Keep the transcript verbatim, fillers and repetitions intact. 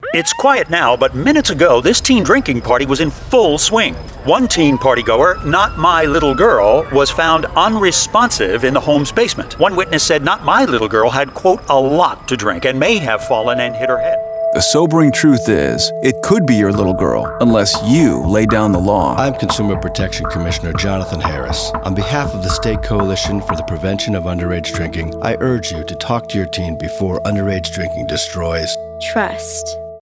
It's quiet now, but minutes ago, this teen drinking party was in full swing. One teen partygoer, not my little girl, was found unresponsive in the home's basement. One witness said not my little girl had, quote, a lot to drink and may have fallen and hit her head. The sobering truth is, it could be your little girl, unless you lay down the law. I'm Consumer Protection Commissioner Jonathan Harris. On behalf of the State Coalition for the Prevention of Underage Drinking, I urge you to talk to your teen before underage drinking destroys trust.